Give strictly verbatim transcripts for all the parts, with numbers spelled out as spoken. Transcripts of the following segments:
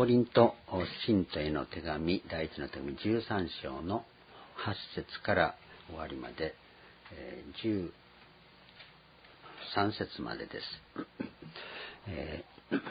コリント信徒への手紙第一の手紙じゅうさん章のはち節から終わりまで、えー、じゅうさん節までです。え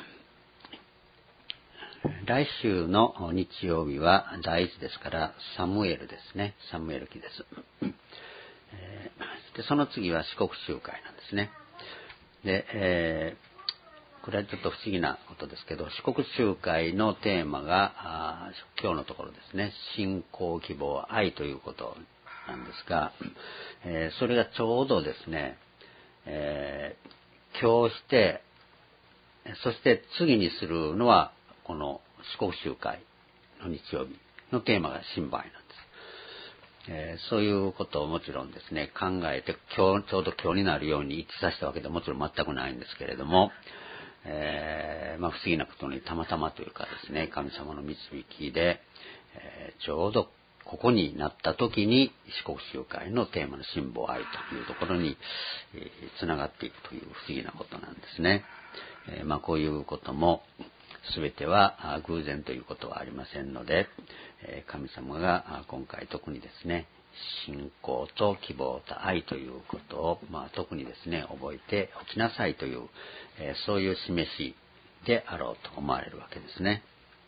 ー、来週の日曜日は第一ですからサムエルですね。サムエル記です。えー、でその次は四国集会なんですね。で、えーこれはちょっと不思議なことですけど、四国集会のテーマが今日のところですね、信仰、希望、愛ということなんですが、えー、それがちょうどですね、えー、今日して、そして次にするのはこの四国集会の日曜日のテーマが神売なんです。えー、そういうことをもちろんですね、考えて今日ちょうど今日になるように一致させたわけではもちろん全くないんですけれども、えーまあ、不思議なことにたまたまというかですね、神様の導きで、えー、ちょうどここになった時に四国集会のテーマの信望愛というところに、えー、つながっていくという不思議なことなんですね。えーまあ、こういうことも全ては偶然ということはありませんので、えー、神様が今回特にですね、信仰と希望と愛ということを、まあ、特にですね覚えておきなさいという、えー、そういう示しであろうと思われるわけですね。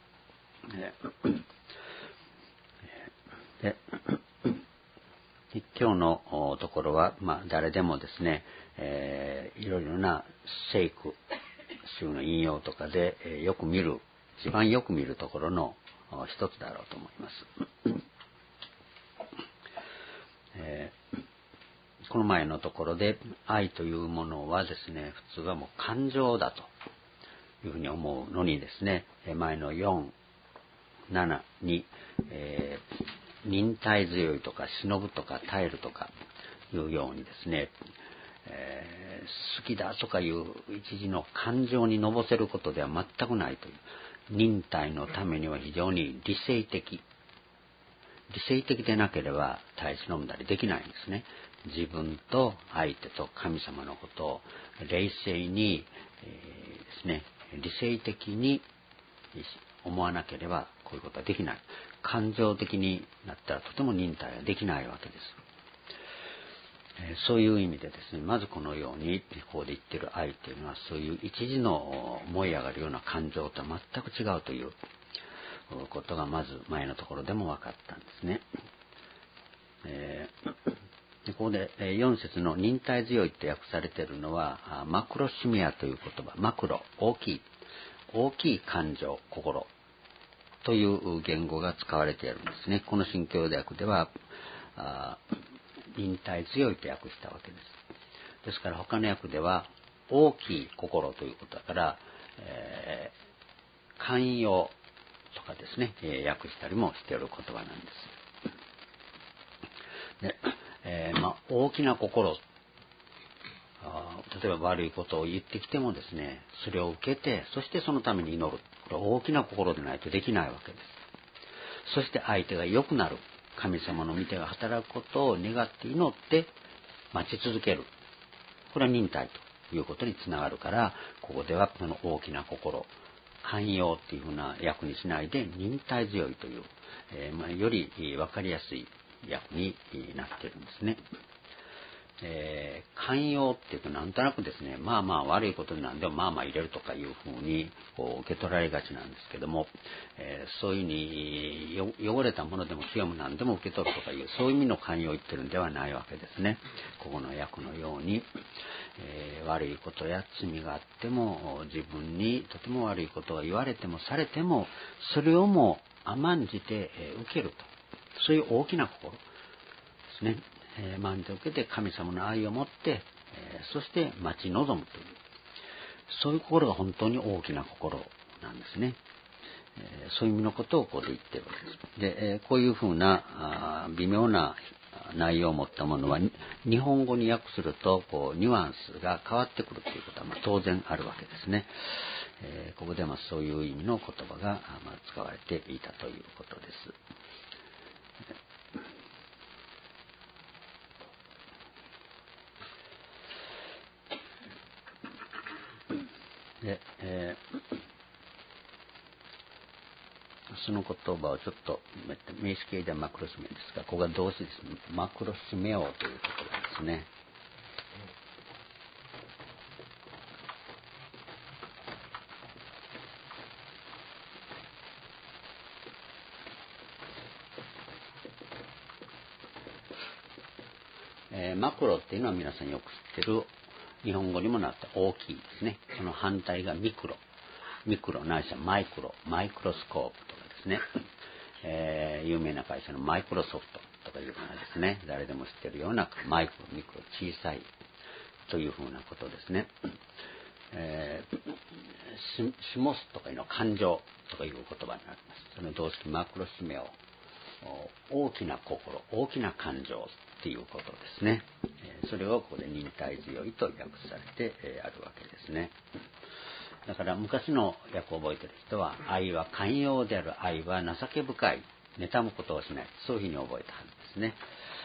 でで今日のところは、まあ、誰でもですね、えー、いろいろな聖句集の引用とかで、えー、よく見る一番よく見るところの一つだろうと思います。えーこの前のところで愛というものはですね、普通はもう感情だというふうに思うのにですね、前のよん、ななに、えー、忍耐強いとか忍ぶとか耐えるとかいうようにですね、えー、好きだとかいう一時の感情にのぼせることでは全くないという、忍耐のためには非常に理性的理性的でなければ耐え忍んだりできないんですね。自分と相手と神様のことを冷静に、えー、ですね、理性的に思わなければこういうことはできない。感情的になったらとても忍耐はできないわけです。えー、そういう意味でですね、まずこのようにここで言っている愛というのはそういう一時の燃え上がるような感情とは全く違うということがまず前のところでも分かったんですね。えー、でここでよん節の忍耐強いって訳されているのはマクロシミアという言葉、マクロ、大きい大きい感情、心という言語が使われているんですね。この新共同訳では忍耐強いと訳したわけです。ですから他の訳では大きい心ということだから、えー、寛容とかですね、えー、訳したりもしている言葉なんです。で、えーまあ、大きな心、例えば悪いことを言ってきてもですね、それを受けて、そしてそのために祈る。これは大きな心でないとできないわけです。そして相手が良くなる。神様の御手が働くことを願って祈って待ち続ける。これは忍耐ということにつながるから、ここではこの大きな心、寛容っていうふうな訳にしないで忍耐強いという、えーまあ、より分かりやすい訳になっているんですね。えー、寛容っていうとなんとなくですね、まあまあ悪いことになんでもまあまあ入れるとかいうふうにこう受け取られがちなんですけども、えー、そういうふうに汚れたものでも清むなんでも受け取るとかいうそういう意味の寛容を言ってるんではないわけですね。ここの訳のように、えー、悪いことや罪があっても自分にとても悪いことが言われてもされてもそれをも甘んじて、えー、受けると、そういう大きな心ですね。えー、満足を受けて神様の愛を持って、えー、そして待ち望むという、そういう心が本当に大きな心なんですね。えー、そういう意味のことをここで言っているわけです。で、えー、こういうふうなあ微妙な内容を持ったものは日本語に訳するとこうニュアンスが変わってくるということはまあ当然あるわけですね。えー、ここではそういう意味の言葉がまあ使われていたということです。で、えその言葉をちょっと名詞形ではマクロシメですが、ここが動詞です。マクロシメオという言葉ですね。えー、マクロっていうのは皆さんよく知ってる、日本語にもなった大きいですね。その反対がミクロ。ミクロないしはマイクロ、マイクロスコープとかですね。えー、有名な会社のマイクロソフトとかいうようなですね、誰でも知ってるようなマイクロ、ミクロ、小さいというふうなことですね。えー、し、しもすとかいうの感情とかいう言葉になります。その動詞マクロシメオ、大きな心、大きな感情っていうことですね。それをここで忍耐強いと訳されてあるわけですね。だから昔の訳を覚えている人は、愛は寛容である、愛は情け深い、妬むことをしない、そういうふうに覚えたはずですね。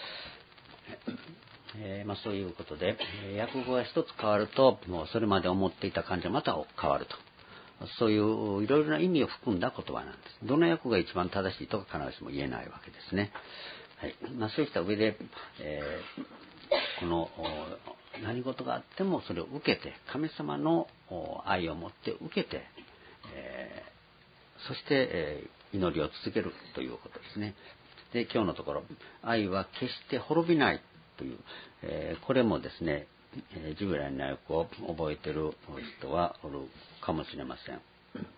えーまあ、そういうことで、訳語が一つ変わると、もうそれまで思っていた感じはまた変わると。そういういろいろな意味を含んだ言葉なんです。どの訳が一番正しいとか必ずしも言えないわけですね。はい。まあ、そうした上で、えー、この何事があってもそれを受けて、神様の愛を持って受けて、えー、そして、えー、祈りを続けるということですね。で、今日のところ、愛は決して滅びないという、えー、これもですね、えー、従来の訳を覚えている人はおるかもしれません。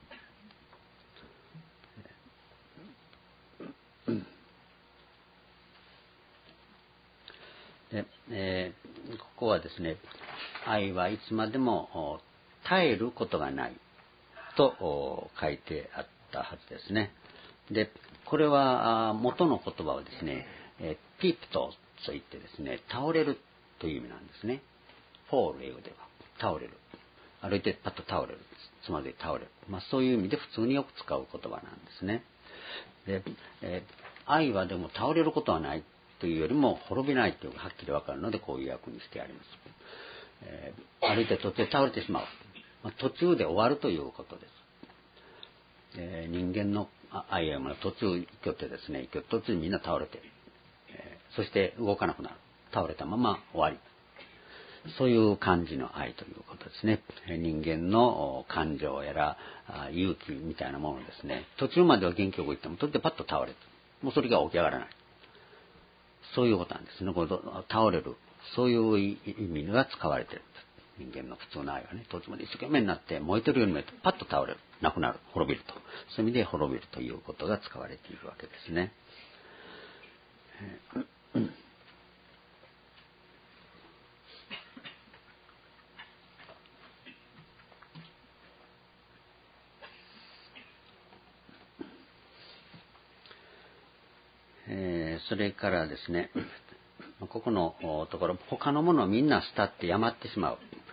でえー、ここはですね、愛はいつまでも絶えることがないと書いてあったはずですね。で、これは元の言葉はですね、ピープトといってですね、倒れるという意味なんですね。フォール英語では倒れる。歩いてパッと倒れる。つまり倒れる。まあ、そういう意味で普通によく使う言葉なんですね。で、えー、愛はでも倒れることはないというよりも滅びないというのがはっきりわかるので、こういう訳にしてあります。えー、歩いて途中で倒れてしまう。まあ、途中で終わるということです。えー、人間の愛は途中一挙ってですね、一挙途中にみんな倒れて、えー、そして動かなくなる。倒れたまま終わり。そういう感じの愛ということですね。人間の感情やら勇気みたいなものですね。途中までは元気よくいっても途中でパッと倒れる。もうそれが起き上がらない。そういうことなんですね。これ倒れる。そういう意味が使われている。人間の普通の愛はね、途中まで一生懸命になって燃えてるように見えてパッと倒れる。なくなる。滅びると。そういう意味で滅びるということが使われているわけですね。えー、それからですね、ここのところ、他のものをみんな慕ってやまってしまう。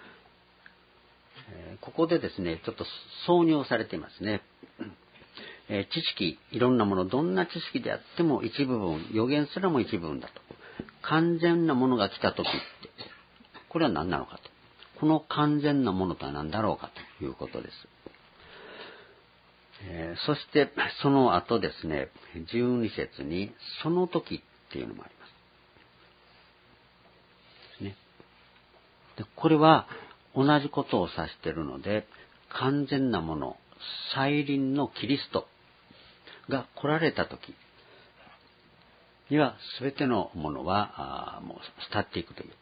えー、ここでですね、ちょっと挿入されていますね。えー、知識、いろんなもの、どんな知識であっても一部分、予言すらも一部分だと。完全なものが来たときって、これは何なのかと。この完全なものとは何だろうかということです。えー、そしてその後ですね、じゅうに節にその時っていうのもあります。ね、でこれは同じことを指しているので、完全なもの、再臨のキリストが来られた時には全てのものはもう廃っていくという。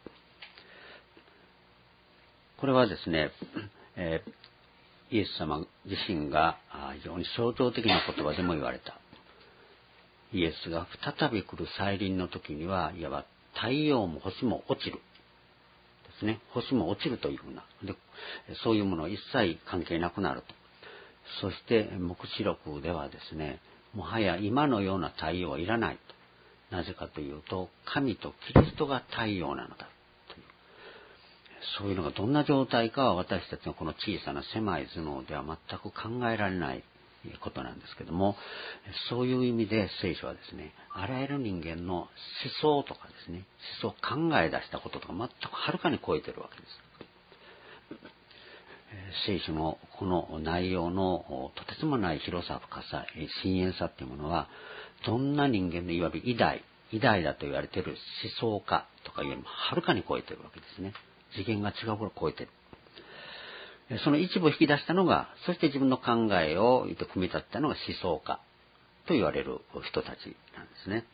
これはですね、えーイエス様自身が非常に象徴的な言葉でも言われた。イエスが再び来る再臨の時には、いわば太陽も星も落ちる。ですね。星も落ちるというふうな。で、そういうものは一切関係なくなると。そして、黙示録ではですね、もはや今のような太陽はいらないと。なぜかというと、神とキリストが太陽なのだ。そういうのがどんな状態かは私たちのこの小さな狭い頭脳では全く考えられないことなんですけども、そういう意味で聖書はですね、あらゆる人間の思想とかですね、思想考え出したこととか全くはるかに超えているわけです。 聖書のこの内容のとてつもない広さ、深さ、深遠さっていうものは、どんな人間のいわゆる偉大、偉大だと言われている思想家とかよりもはるかに超えているわけですね。次元が違うぐらい超えている。その一部を引き出したのが、そして自分の考えを組み立てたのが思想家と言われる人たちなんですね。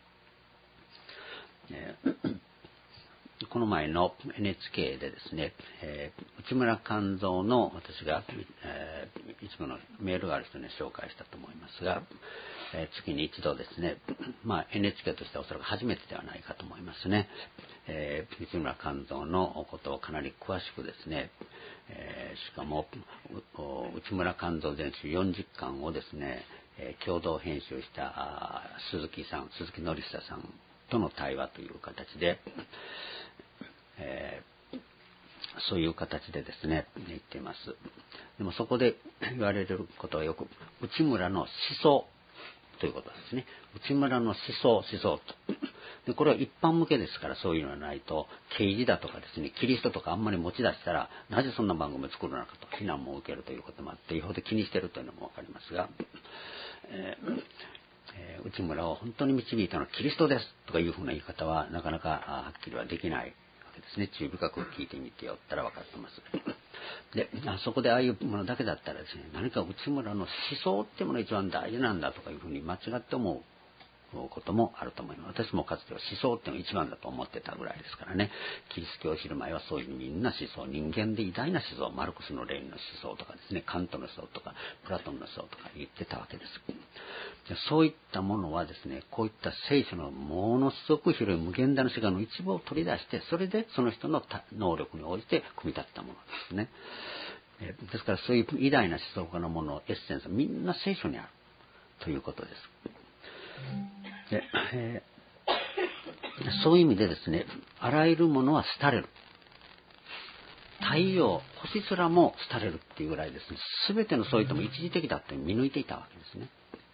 この前の エヌエイチケー でですね、えー、内村勘三の私が、えー、一部のメールがある人に紹介したと思いますが、えー、月に一度ですね、まあ、エヌエイチケー としてはおそらく初めてではないかと思いますね。えー、内村勘三のことをかなり詳しくですね、えー、しかも内村勘三全集よんじゅっかんをですね、えー、共同編集した鈴木さん、鈴木典久さんとの対話という形で、えー、そういう形でですね言っています。でもそこで言われることはよく内村の思想ということですね。内村の思想思想とでこれは一般向けですから、そういうのがないと啓示だとかですね、キリストとかあんまり持ち出したらなぜそんな番組を作るのかと非難も受けるということもあって、よほど気にしているというのも分かりますが、えーえー、内村を本当に導いたのはキリストですとかいうふうな言い方はなかなかはっきりはできないわけですね。注意深く聞いてみてよったら分かってます。で、あそこでああいうものだけだったらですね、何か内村の思想っていうものが一番大事なんだとかいうふうに間違って思うこともあると思います。私もかつては思想っていうのが一番だと思ってたぐらいですからね。キリスト教を知る前はそういうみんな思想、人間で偉大な思想、マルクスのレーニンの思想とかですね、カントの思想とかプラトンの思想とか言ってたわけです。でそういったものはですね、こういった聖書のものすごく広い無限大の世界の一部を取り出して、それでその人の能力に応じて組み立てたものですね。ですからそういう偉大な思想家のもの、エッセンスはみんな聖書にあるということです。でえー、そういう意味でですね、あらゆるものは廃れる。太陽、星すらも廃れるっていうぐらいですね、すべてのそういったも一時的だって見抜いていたわけですね。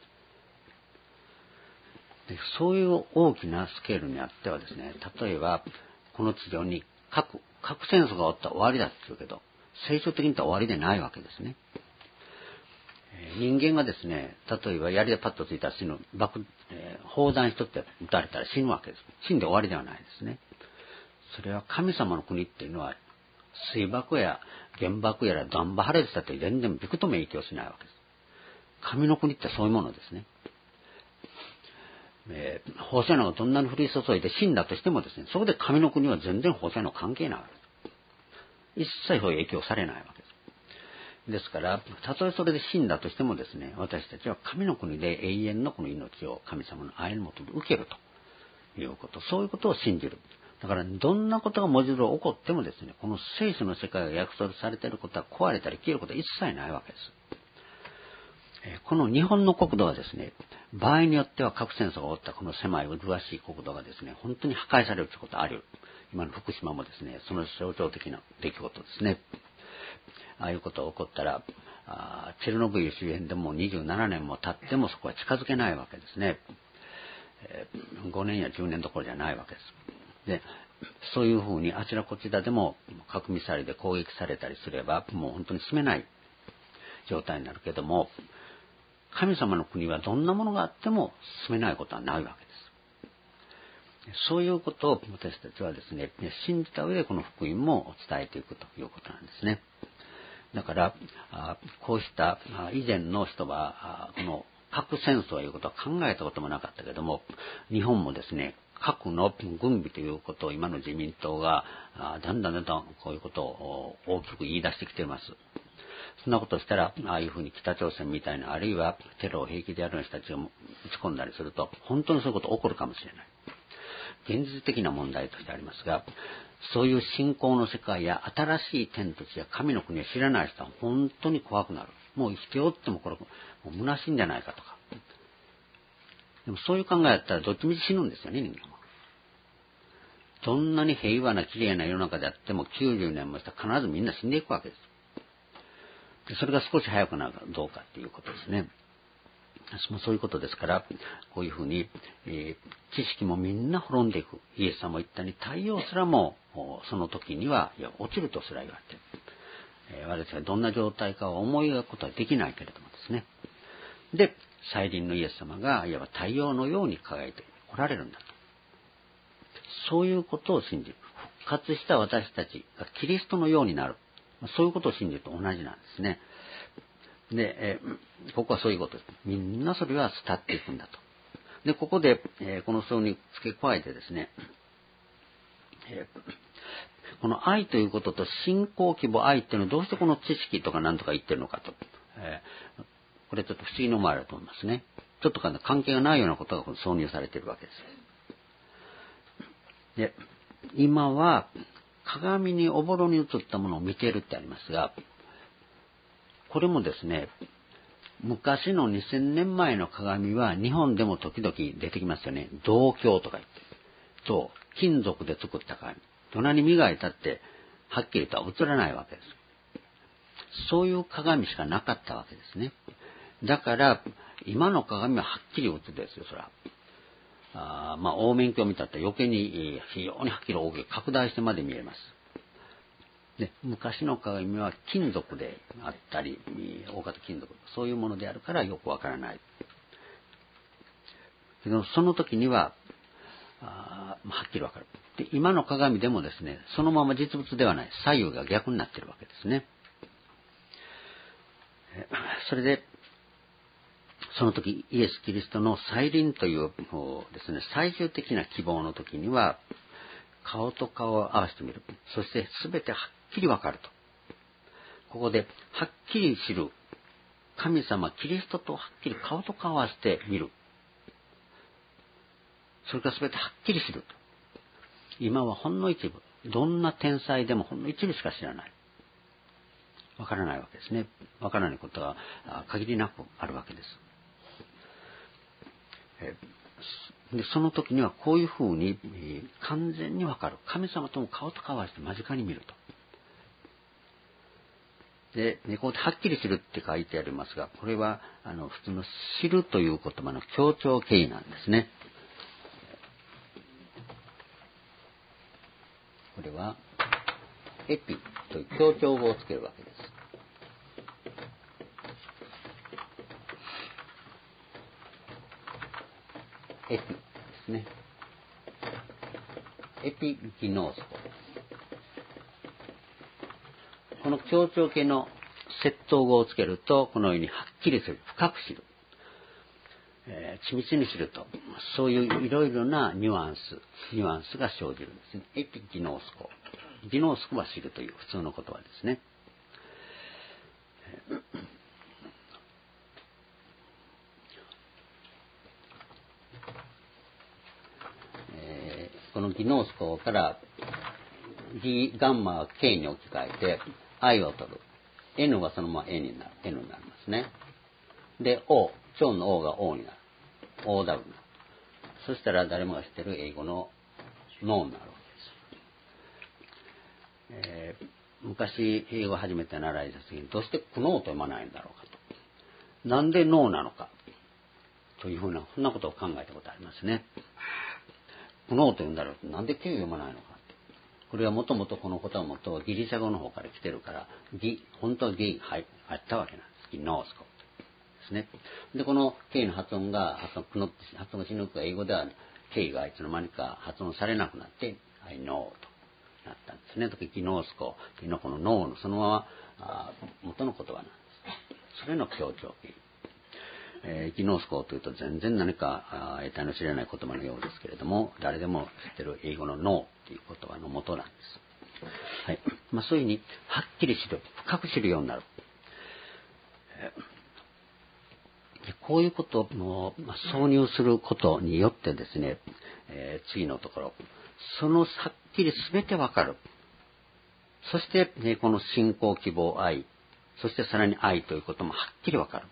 でそういう大きなスケールにあってはですね、例えばこの地上に核、核戦争が終わったら終わりだって言うけど、聖書的に言ったら終わりでないわけですね。人間がですね、例えば槍でパッとついたら死ぬ、爆、えー、砲弾一つで撃たれたら死ぬわけです。死んで終わりではないですね。それは神様の国っていうのは、水爆や原爆やら弾破破裂だって全然びくとも影響しないわけです。神の国ってそういうものですね。えー、放射能がどんなに降り注いで死んだとしてもですね、そこで神の国は全然放射能関係ないわけです。一切そういう影響されないわけです。ですから、たとえそれで死んだとしてもですね、私たちは神の国で永遠のこの命を神様の愛のもとで受けるということ、そういうことを信じる。だから、どんなことが文字通り起こってもですね、この聖書の世界が約束されていることは壊れたり消えることは一切ないわけです。この日本の国土はですね、場合によっては核戦争が起こったこの狭い麗しい国土がですね、本当に破壊されるということはある。今の福島もですね、その象徴的な出来事ですね。ああいうことが起こったら、あチェルノブイリ周辺でもにじゅうななねんも経ってもそこは近づけないわけですね。えー、ごねんやじゅうねんどころじゃないわけです。で、そういうふうにあちらこちらでも核ミサイルで攻撃されたりすれば、もう本当に住めない状態になるけども、神様の国はどんなものがあっても住めないことはないわけです。そういうことを私たちはですね、信じた上でこの福音も伝えていくということなんですね。だから、こうした以前の人は、この核戦争ということは考えたこともなかったけども、日本もですね、核の軍備ということを今の自民党がだんだんだんだんこういうことを大きく言い出してきています。そんなことしたら、ああいうふうに北朝鮮みたいな、あるいはテロを平気でやる人たちが打ち込んだりすると、本当にそういうことが起こるかもしれない。現実的な問題としてありますが、そういう信仰の世界や新しい天と地や神の国を知らない人は本当に怖くなる。もう生きておってもこれもう虚しいんじゃないかとか。でもそういう考えだったらどっちみち死ぬんですよね、人間は。どんなに平和な綺麗な世の中であってもきゅうじゅうねんもしたら必ずみんな死んでいくわけです。それが少し早くなるかどうかっていうことですね。そういうことですから、こういうふうに、えー、知識もみんな滅んでいく。イエス様も言ったように太陽すらもその時にはいや落ちるとすら言われている。 私がどんな状態かを思い描くことはできないけれどもですね。で、再臨のイエス様がいわば太陽のように輝いて来られるんだと。そういうことを信じる。復活した私たちがキリストのようになる。そういうことを信じると同じなんですね。で、えー、ここはそういうことです。みんなそれは伝っていくんだと。で、ここで、えー、この章に付け加えてですね、えー、この愛ということと信仰希望愛っていうのはどうしてこの知識とか何とか言ってるのかと。えー、これちょっと不思議に思われると思いますね。ちょっと関係がないようなことが挿入されているわけです。で、今は鏡におぼろに映ったものを見ているってありますが、これもですね、昔のにせんねんまえの鏡は日本でも時々出てきますよね。銅鏡とか言って。と、金属で作った鏡。どんなに磨いたってはっきりとは映らないわけです。そういう鏡しかなかったわけですね。だから、今の鏡ははっきり映るんですよ、そら。あまあ、大面鏡を見たって余計に非常にはっきり大きく拡大してまで見えます。で、昔の鏡は金属であったり、大型金属、そういうものであるからよくわからない。けど、その時には、あはっきりわかる。で、今の鏡でもですね、そのまま実物ではない。左右が逆になっているわけですね。それで、その時、イエス・キリストの再臨というですね、最終的な希望の時には、顔と顔を合わせてみる。そして全てはっきりわかると。ここで、はっきり知る。神様、キリストとはっきり顔と顔を合わせてみる。それから全てはっきり知ると。今はほんの一部。どんな天才でもほんの一部しか知らない。わからないわけですね。わからないことが限りなくあるわけです。で、その時にはこういうふうに完全にわかる。神様とも顔と顔を合わせて間近に見ると。で、ここではっきり知るって書いてありますが、これはあの普通の知るという言葉の強調形なんですね。これはエピという強調語をつけるわけです。エピですね。エピギノースコ。この強調形の接頭語をつけると、このようにはっきりする、深く知る、えー、緻密に知ると、そういういろいろなニュアンス、ニュアンスが生じるんですね。エピギノースコ。ギノースコは知るという普通の言葉ですね。えー、このギノースコからギガンマは K に置き換えて I を取る。N はそのまま N になる。N になりますね。で、O、超の O が O になる。オーダブリュー になる。そしたら誰もが知ってる英語の ノー になるわけです。えー、昔英語を初めて習い出す時にどうしてクノーと読まないんだろうかと。なんでノーなのかというふうな、そんなことを考えたことありますね。クノーと読んだらなんで K を読まないのかって。これはもともとこの言葉はもとギリシャ語の方から来てるから、ギ、本当はギ、はい、あったわけなんです。ギノースコですね。で、この K の発音が、発音、クノって発音しにくく英語では K がいつの間にか発音されなくなって、I know となったんですね。時ギノースコっていうのはこのノーのそのままあ元の言葉なんです。それの強調形。えー、ギノースコというと全然何か得体の知れない言葉のようですけれども、誰でも知ってる英語のノーという言葉の元なんです。はい。まあそういうふうにはっきり知る、深く知るようになる。えー、こういうことを、まあ、挿入することによってですね、えー、次のところ、そのはっきり全てわかる。そして、ね、この信仰、希望、愛、そしてさらに愛ということもはっきりわかる。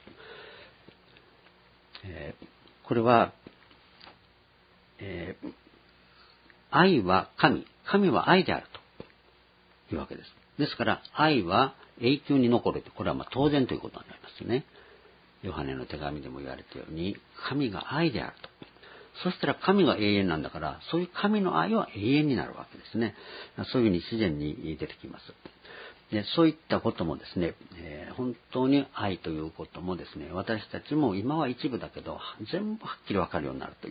えー、これは、えー、愛は神、神は愛であるというわけです。ですから、愛は永久に残ると、これはまあ当然ということになりますね。ヨハネの手紙でも言われたように、神が愛であると。そしたら神が永遠なんだから、そういう神の愛は永遠になるわけですね。そういうふうに自然に出てきます。 でそういったこともですね、えー、本当に愛ということもですね、私たちも今は一部だけど全部はっきり分かるようになるという、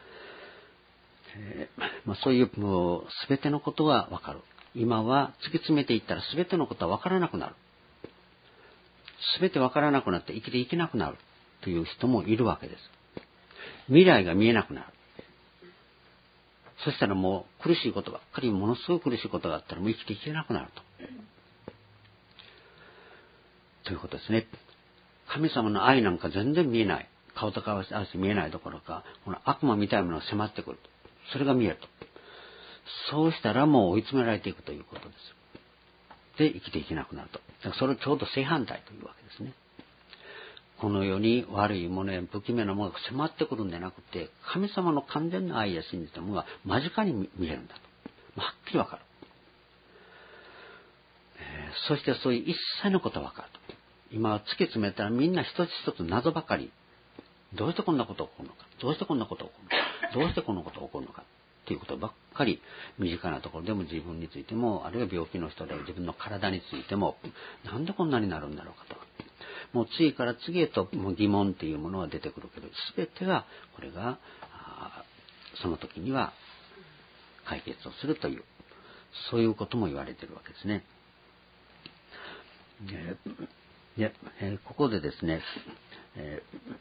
えーまあ、そういうもう全てのことが分かる。今は突き詰めていったら全てのことは分からなくなる。全て分からなくなって生きていけなくなるという人もいるわけです。未来が見えなくなる。そしたらもう苦しいことばっかり、ものすごく苦しいことがあったらもう生きていけなくなると。ということですね。神様の愛なんか全然見えない。顔と顔合わせ見えないどころか、この悪魔みたいなものが迫ってくると。それが見えると。そうしたらもう追い詰められていくということです。で、生きていけなくなると。だからそれちょうど正反対というわけですね。この世に悪いものや不気味なものが迫ってくるんじゃなくて、神様の完全な愛や信じたものが間近に見えるんだと。はっきりわかる。えー、そしてそういう一切のことがわかると。今は突き詰めたらみんな一つ一つ謎ばかり。どうしてこんなことが起こるのか。どうしてこんなことが起こるのか。どうしてこんなことが起こるのか。っていうことばっかり、身近なところでも自分についても、あるいは病気の人で自分の体についても、なんでこんなになるんだろうかと。もう次から次へと疑問っていうものは出てくるけど、全てがこれがその時には解決をするという、そういうことも言われているわけですね。で、えー、ここでですね、えー、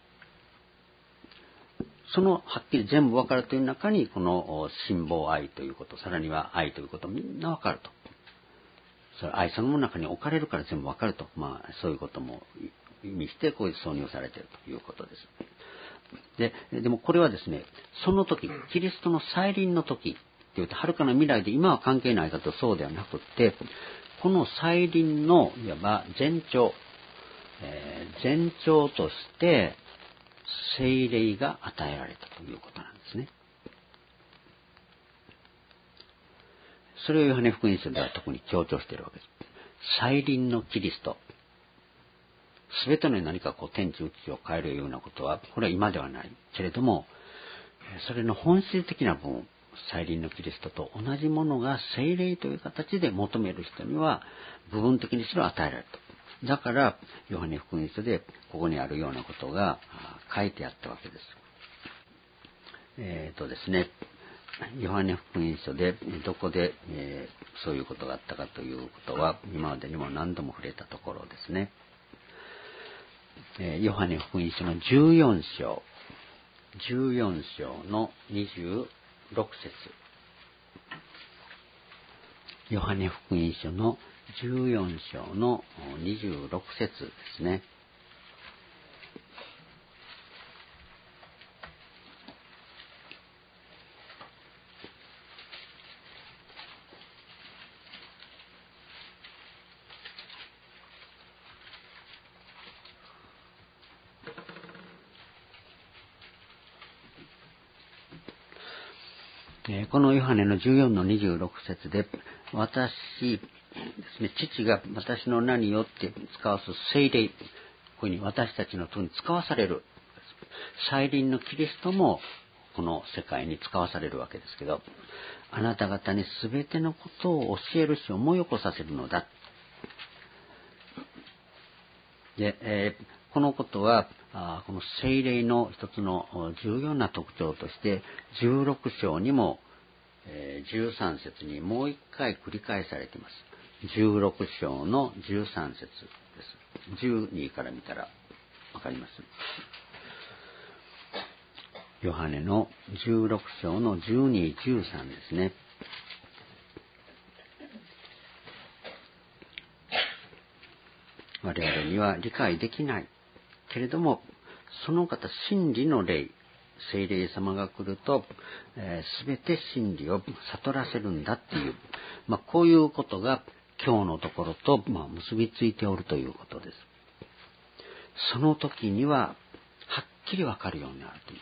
そのはっきり全部分かるという中にこの信望愛ということ、さらには愛ということみんな分かると。それ愛そのものの中に置かれるから全部分かると、まあそういうことも意味してこういう挿入されているということです。で、でもこれはですね、その時、キリストの再臨の時っていうと、遥かな未来で今は関係ないかとそうではなくて、この再臨のいわば前兆、えー、前兆として聖霊が与えられたということなんですね。それをヨハネ福音書では特に強調しているわけです。再臨のキリスト。すべての何かこう天地宇宙を変えるようなことは、これは今ではないけれども、それの本質的な部分、再臨のキリストと同じものが聖霊という形で求める人には部分的にしろ与えられると。だからヨハネ福音書でここにあるようなことが書いてあったわけです。えーとですね、ヨハネ福音書でどこで、えー、そういうことがあったかということは今までにも何度も触れたところですね。えー、ヨハネ福音書のじゅうよん章じゅうよん章のにじゅうろく節、ヨハネ福音書のじゅうよん章のにじゅうろく節ですね。このヨハネのじゅうよんのにじゅうろく節で、私ですね、父が私の名によって使わす聖霊、こういうふうに私たちのとに使わされる。再臨のキリストもこの世界に使わされるわけですけど、あなた方に全てのことを教えるし思い起こさせるのだ。で、えー、このことはあこの聖霊の一つの重要な特徴としてじゅうろく章にも、えー、じゅうさん節にもう一回繰り返されています。じゅうろく章のじゅうさん節です。じゅうにから見たらわかります。ヨハネのじゅうろく章のじゅうに、じゅうさんですね。我々には理解できないけれども、その方真理の霊、聖霊様が来ると、えー、全て真理を悟らせるんだっていう、まあ、こういうことが今日のところと、まあ、結びついておるということです。その時にははっきりわかるようになるという。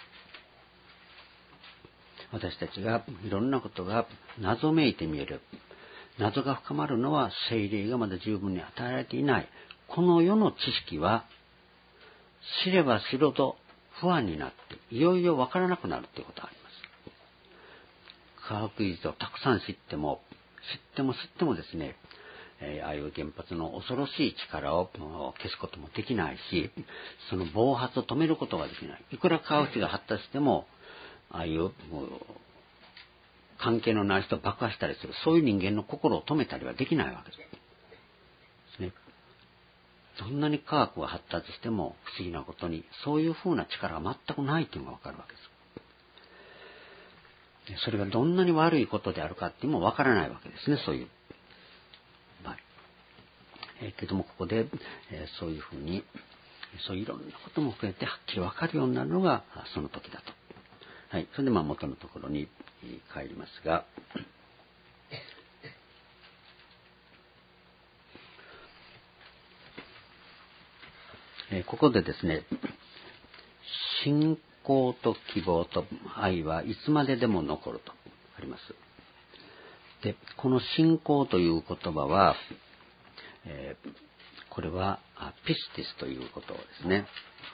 私たちがいろんなことが謎めいて見える。謎が深まるのは聖霊がまだ十分に与えられていない。この世の知識は知れば知るほど不安になっていよいよわからなくなるということがあります。科学技術をたくさん知っても知っても知ってもですね、 えー、ああいう原発の恐ろしい力を消すこともできないし、その暴発を止めることができない。いくら科学が発達しても、ああいう関係のない人を爆破したりする、そういう人間の心を止めたりはできないわけです。ね。どんなに科学が発達しても不思議なことに、そういう風な力が全くないというのがわかるわけです。それがどんなに悪いことであるかっていうのもわからないわけですね、そういう場合。えー、けどもここで、えー、そういうふうに、そういういろんなことも含めてはっきりわかるようになるのがその時だと。はい。それでまあ元のところに帰りますが、えー、ここでですね、信仰と希望と愛はいつまででも残るとあります。で、この信仰という言葉は、えー、これはピスティスということですね。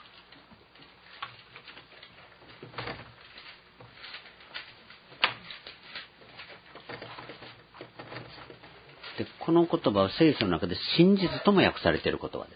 で、この言葉は聖書の中で真実とも訳されている言葉です。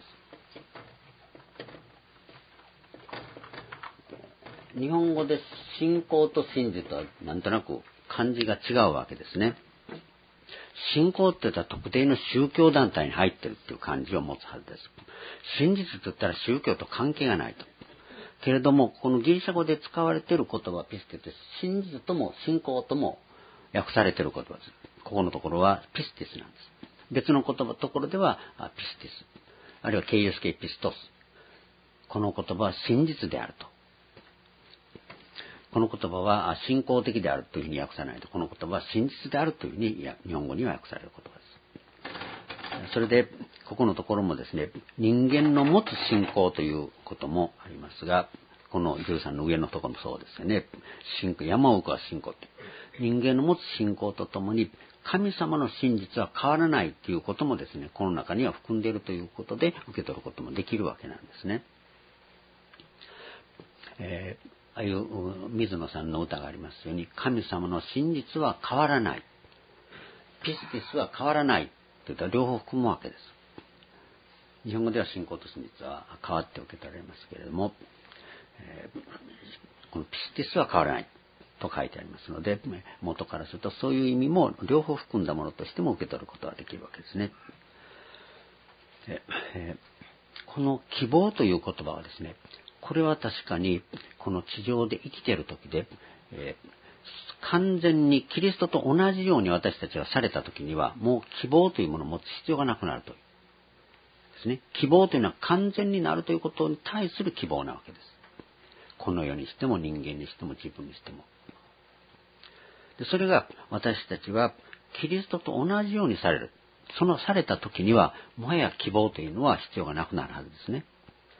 日本語で信仰と真実はなんとなく漢字が違うわけですね。信仰って言ったら特定の宗教団体に入ってるっていう感じを持つはずです。真実って言ったら宗教と関係がないと。けれども、このギリシャ語で使われている言葉ピスティスって真実とも信仰とも訳されている言葉です。ここのところはピスティスなんです。別の言葉ところではピスティス、あるいはケイオスケピストス。この言葉は真実であると。この言葉は信仰的であるというふうに訳さないと、この言葉は真実であるというふうに日本語には訳される言葉です。それで、ここのところもですね、人間の持つ信仰ということもありますが、このじゅうさんの上のところもそうですよね。信仰、山奥は信仰って。人間の持つ信仰とともに、神様の真実は変わらないということもですね、この中には含んでいるということで受け取ることもできるわけなんですね。えーああいう水野さんの歌がありますように、神様の真実は変わらない。ピスティスは変わらない。といったら両方含むわけです。日本語では信仰と真実は変わって受け取られますけれども、えー、このピスティスは変わらない。と書いてありますので、元からするとそういう意味も両方含んだものとしても受け取ることができるわけですね。えー、この希望という言葉はですね、これは確かにこの地上で生きている時で、えー、完全にキリストと同じように私たちがされた時にはもう希望というものを持つ必要がなくなるというですね。希望というのは完全になるということに対する希望なわけです。この世にしても人間にしても自分にしても。でそれが私たちはキリストと同じようにされる。そのされた時にはもはや希望というのは必要がなくなるはずですね。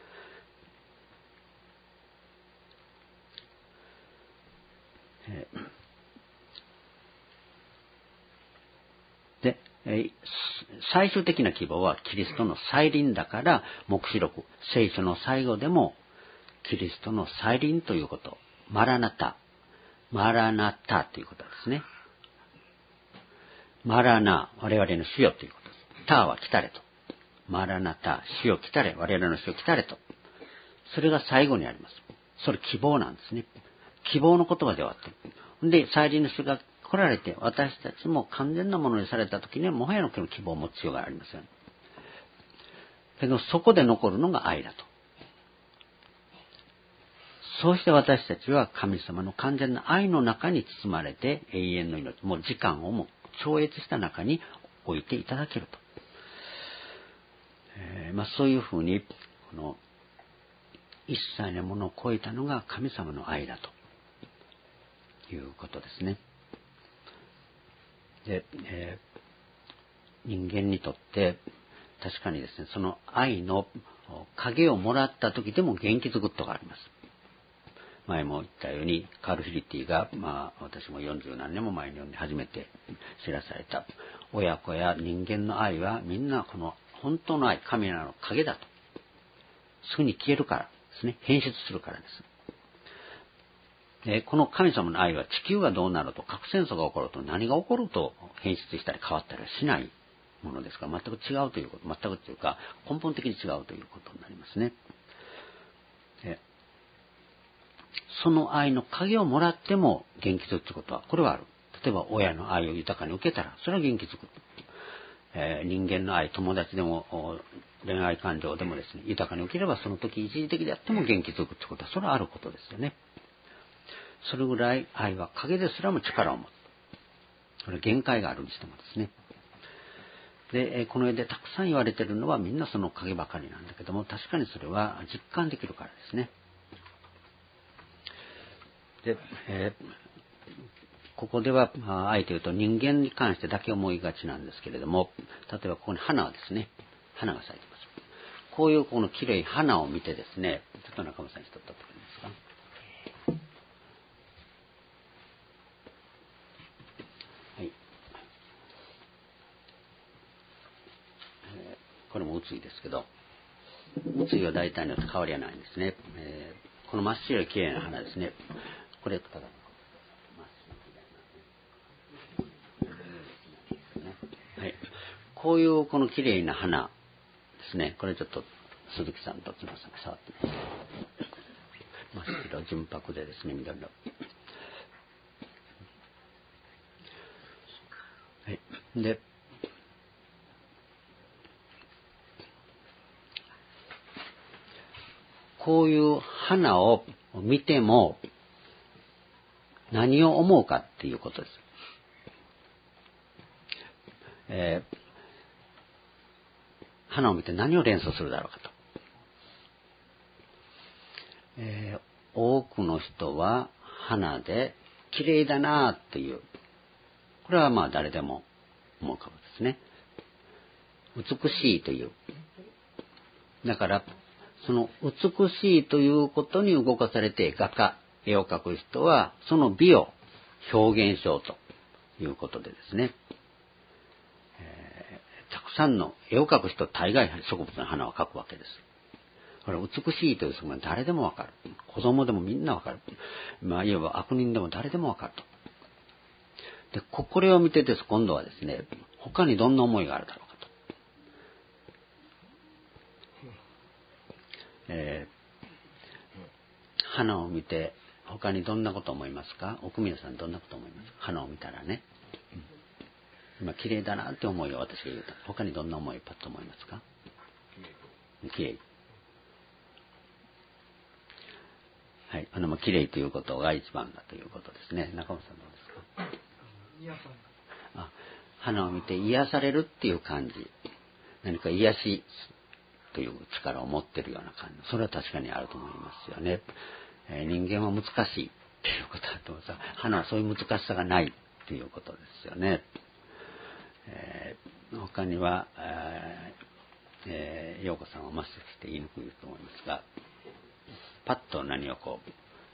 で、最終的な希望はキリストの再臨だから、黙示録、聖書の最後でもキリストの再臨ということ、マラナタ、マラナタということですね。マラナ、我々の主よということです。タは来たれと。マラナタ、主よ来たれ、我々の主よ来たれと。それが最後にあります。それ希望なんですね。希望の言葉で終わってる。で、再臨の主が来られて、私たちも完全なものにされたときには、もはやの希望を持つ必要がありません。けど、そこで残るのが愛だと。そうして私たちは神様の完全な愛の中に包まれて、永遠の命、もう時間をも超越した中に置いていただけると。えーまあ、そういうふうに、この、一切のものを超えたのが神様の愛だということですね。で、えー、人間にとって確かにですね、その愛の影をもらった時でも元気づくことがあります。前も言ったようにカール・フィリティが、まあ私もよんじゅうなんねんも前に読んで初めて知らされた、親子や人間の愛はみんなこの本当の愛、神の影だと。すぐに消えるからですね、変質するからです。でこの神様の愛は地球がどうなると、核戦争が起こると、何が起こると変質したり変わったりはしないものですから、全く違うということ、全くというか根本的に違うということになりますね。でその愛の影をもらっても元気づくということはこれはある。例えば親の愛を豊かに受けたらそれは元気づく。えー、人間の愛、友達でも恋愛感情でもですね、豊かに受ければその時一時的であっても元気づくということはそれはあることですよね。それぐらい愛は影ですらも力を持つ。これ限界があるにしてもですね。で、この絵でたくさん言われているのはみんなその影ばかりなんだけども、確かにそれは実感できるからですね。で、えー、ここではあえて言うと人間に関してだけ思いがちなんですけれども、例えばここに花ですね、花が咲いてます。こういうこの綺麗い花を見てですね、ちょっと中村さんに撮ったところですか。はい、えー、これも写いですけど、写いは大体によって変わりはないんですね。えー、この真っ白い綺麗な花ですね。これただはい、こういうこの綺麗な花ですね。これちょっと鈴木さんと木野さんが触ってみます。真っ白純白でですね、緑の。はい。で、こういう花を見ても何を思うかっていうことです。えー、花を見て何を連想するだろうかと。えー、多くの人は花で綺麗だなっていう、これはまあ誰でも思うかもですね。美しいという。だからその美しいということに動かされて画家、絵を描く人はその美を表現しようということでですね、えー、たくさんの絵を描く人は大概植物の花を描くわけです。これ美しいという側面は誰でもわかる。子供でもみんなわかる。まあいわば悪人でも誰でもわかると。で、これを見てです、今度はですね、他にどんな思いがあるだろうかと。えー、花を見て他にどんなこと思いますか。奥宮さんどんなこと思いますか。花を見たらね、うん、今綺麗だなって思いを私が言うと、他にどんな思いパッと思いますか。綺麗。はい、あの綺麗ということが一番だということですね。中本さんどうですか。癒される。あ、花を見て癒されるっていう感じ、何か癒しという力を持っているような感じ、それは確かにあると思いますよね。えー、人間は難しいっていうことだと思います。花はそういう難しさがないっていうことですよね。えー、他には、えー、陽子さんはマスクして言いにくいと思いますが、パッと何をこう、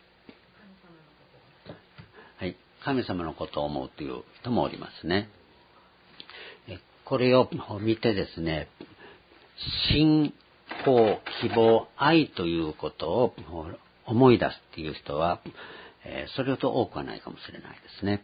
はい、神様のことを思うという人もおりますね。これを見てですね、信仰、希望、愛ということを思い出すっていう人は、それほど多くはないかもしれないですね。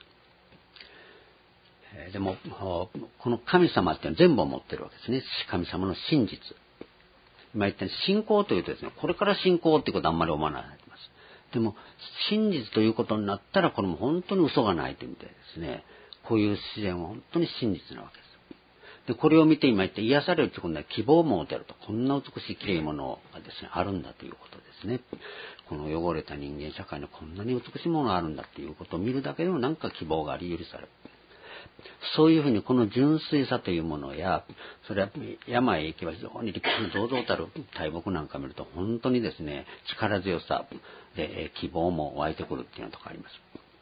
でも、この神様っていうのは全部を持ってるわけですね。神様の真実。今言ったように信仰というとですね、これから信仰っていうことはあんまり思わないと思います。でも、真実ということになったら、これも本当に嘘がないという意味でですね、こういう自然は本当に真実なわけです。で、これを見て今言って癒されるということは希望も持てると。こんな美しい綺麗なものがですね、あるんだということですね。この汚れた人間社会にこんなに美しいものがあるんだということを見るだけでもなんか希望があり許される。そういうふうにこの純粋さというものや、それは山へ行けば非常に立派な堂々たる大木なんか見ると本当にですね、力強さで希望も湧いてくるっていうのとかあります。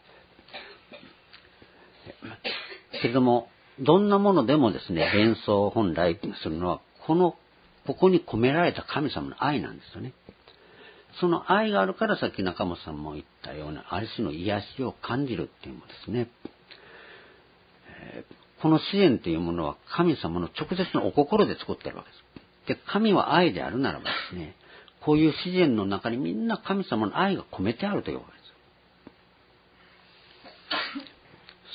けれども、どんなものでもですね、連想を本来するのは、この、ここに込められた神様の愛なんですよね。その愛があるから、さっき中本さんも言ったような、ある種の癒しを感じるっていうのもですね、えー、この自然というものは神様の直接のお心で作っているわけです。で、神は愛であるならばですね、こういう自然の中にみんな神様の愛が込めてあるというわけです。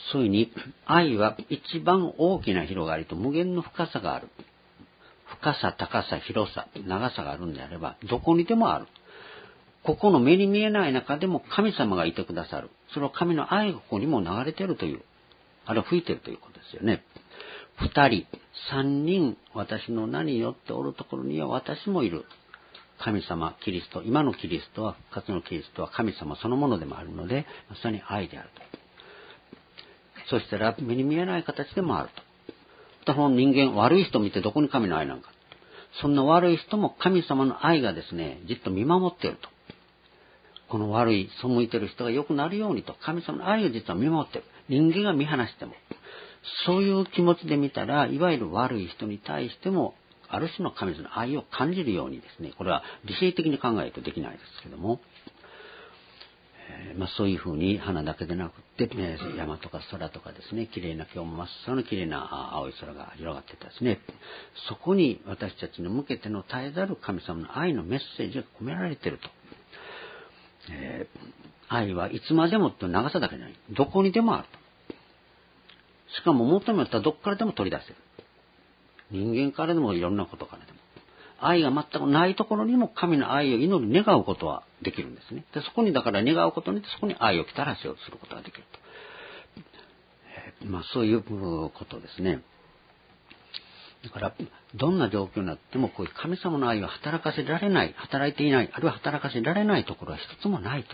そういうふうに愛は一番大きな広がりと無限の深さがある。深さ、高さ、広さ、長さがあるんであれば、どこにでもある。ここの目に見えない中でも神様がいてくださる。それは神の愛がここにも流れているという、あれは吹いているということですよね。二人、三人、私の名によっておるところには私もいる。神様、キリスト、今のキリストは、復活のキリストは神様そのものでもあるので、まさに愛であると。そしたら、目に見えない形でもあると。その人間、悪い人を見てどこに神の愛なんか。そんな悪い人も神様の愛がですね、じっと見守っていると。この悪い、背いてる人が良くなるようにと、神様の愛を実は見守っている。人間が見放しても。そういう気持ちで見たら、いわゆる悪い人に対しても、ある種の神様の愛を感じるようにですね、これは理性的に考えるとできないですけども、えーまあ、そういうふうに花だけでなくて、えー、山とか空とかですね、綺麗な今日も真っ青な綺麗な青い空が広がってたですね、そこに私たちに向けての絶えざる神様の愛のメッセージが込められていると。えー、愛はいつまでもと長さだけじゃない。どこにでもあると。しかも求めたらどこからでも取り出せる。人間からでもいろんなことからでも。愛が全くないところにも神の愛を祈り願うことはできるんですね。でそこにだから願うことによってそこに愛をきたらしようとすることができると。えー、まあそういうことですね。だからどんな状況になってもこういう神様の愛を働かせられない、働いていない、あるいは働かせられないところは一つもない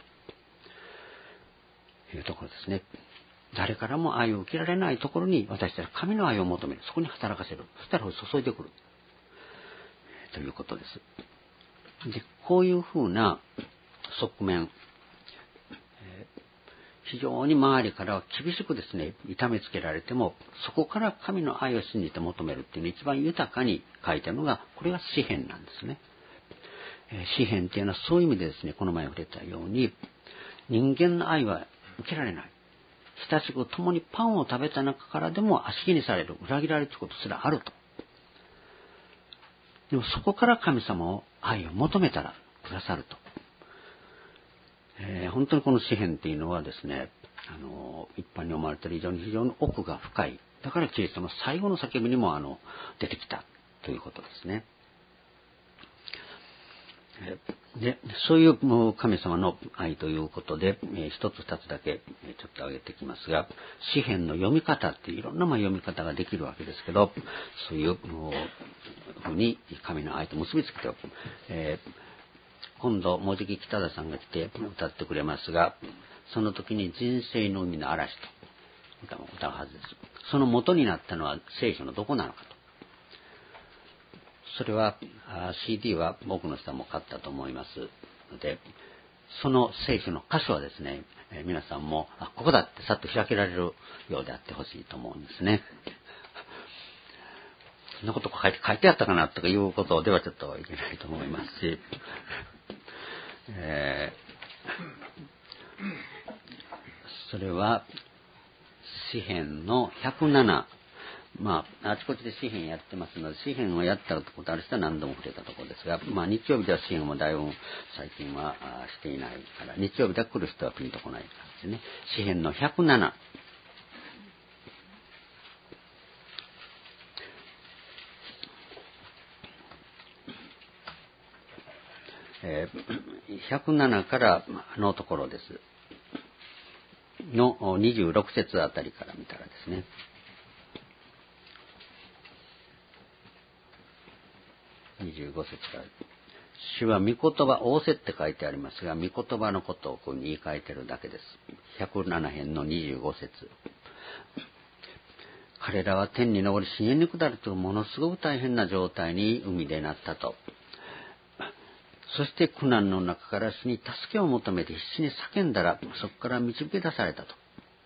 というところですね。誰からも愛を受けられないところに私たちは神の愛を求める。そこに働かせる。そしたら注いでくる。ということです。で、こういうふうな側面、えー、非常に周りからは厳しくですね、痛めつけられても、そこから神の愛を信じて求めるっていうのを一番豊かに書いたのが、これが詩篇なんですね。えー、詩篇っていうのはそういう意味でですね、この前触れたように、人間の愛は受けられない。親しく共にパンを食べた中からでも足切りされる、裏切られることすらあると。でもそこから神様を愛を求めたらくださると。えー、本当にこの詩篇っていうのはですね、あの一般に思われている以上に非常に奥が深い。だからキリストの最後の叫びにもあの出てきたということですね。で、そういう神様の愛ということで、えー、一つ二つだけちょっと挙げてきますが、詩篇の読み方っていろんなまあ読み方ができるわけですけど、そういうふうに神の愛と結びつけておく。えー、今度、もうじき北田さんが来て歌ってくれますが、その時に人生の海の嵐と歌うはずです。その元になったのは聖書のどこなのかと。それは シーディー は多くの人も買ったと思いますので、その聖書の箇所はですね、えー、皆さんもあここだってさっと開けられるようであってほしいと思うんですね。そんなこと書いて書いてあったかなとかいうことではちょっといけないと思いますし、えー、それは詩編のひゃくなな。まあ、あちこちで詩編やってますので、詩編をやったことある人は何度も触れたところですが、まあ、日曜日では詩編もだいぶ最近はしていないから、日曜日で来る人はピンとこないからですね。詩編のひゃくなな。えー、ひゃくななからのところです。のにじゅうろく節あたりから見たらですね。にじゅうご節から。主は御言葉、仰せって書いてありますが、御言葉のことをこう言い換えてるだけです。ひゃくなな編のにじゅうご節。彼らは天に昇り、深淵に下るというものすごく大変な状態に海でなったと。そして苦難の中から主に助けを求めて必死に叫んだら、そこから導き出されたと。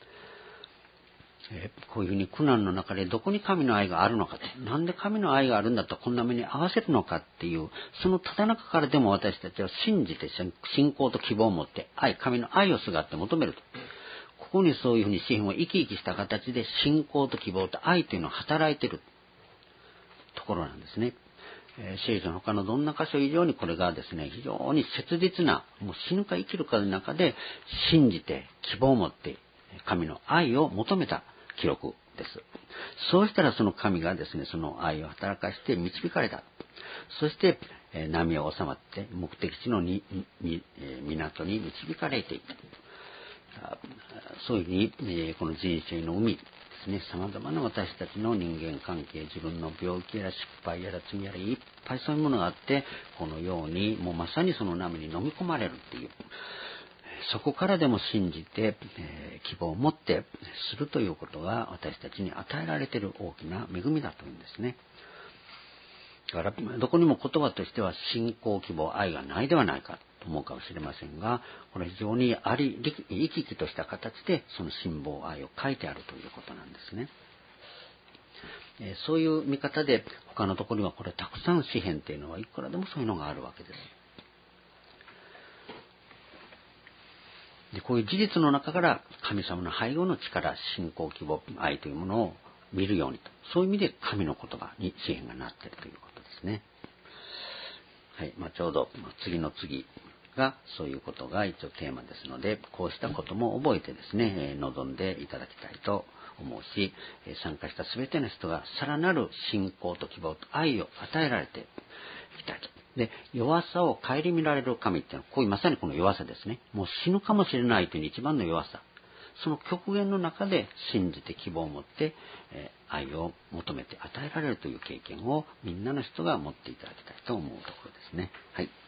えー、こういうふうに苦難の中でどこに神の愛があるのかと。なんで神の愛があるんだとこんな目に合わせるのかっていう、そのただ中からでも私たちは信じて信仰と希望を持って愛、神の愛をすがって求めると。ここにそういうふうに詩篇を生き生きした形で信仰と希望と愛というのを働いているところなんですね。えー、聖書の他のどんな箇所以上にこれがですね、非常に切実な、もう死ぬか生きるかの中で信じて希望を持って神の愛を求めた記録です。そうしたらその神がですね、その愛を働かして導かれた。そして、えー、波は収まって目的地のにに、えー、港に導かれていった。そういうふうに、えー、この人生の海ですね、様々な私たちの人間関係、自分の病気やら失敗やら罪やらいっぱいそういうものがあって、このようにもうまさにその波に飲み込まれるっていう、そこからでも信じて、えー、希望を持ってするということが私たちに与えられている大きな恵みだというんですね。だからどこにも言葉としては信仰、希望、愛がないではないかと思うかもしれませんが、これ非常にあり生き生きとした形でその信望、愛を書いてあるということなんですね。えー、そういう見方で他のところにはこれたくさん詩篇というのはいくらでもそういうのがあるわけです。で、こういう事実の中から神様の背後の力、信仰、希望、愛というものを見るようにと、そういう意味で神の言葉に詩篇がなっているということですね。はい、まあ、ちょうど次の次がそういうことが一応テーマですので、こうしたことも覚えてですね、臨んでいただきたいと思うし、参加した全ての人がさらなる信仰と希望と愛を与えられていきたいと。で、弱さを顧みられる神っていうのは、こういうまさにこの弱さですね。もう死ぬかもしれないという一番の弱さ。その極限の中で信じて希望を持って、えー、愛を求めて与えられるという経験をみんなの人が持っていただきたいと思うところですね。はい。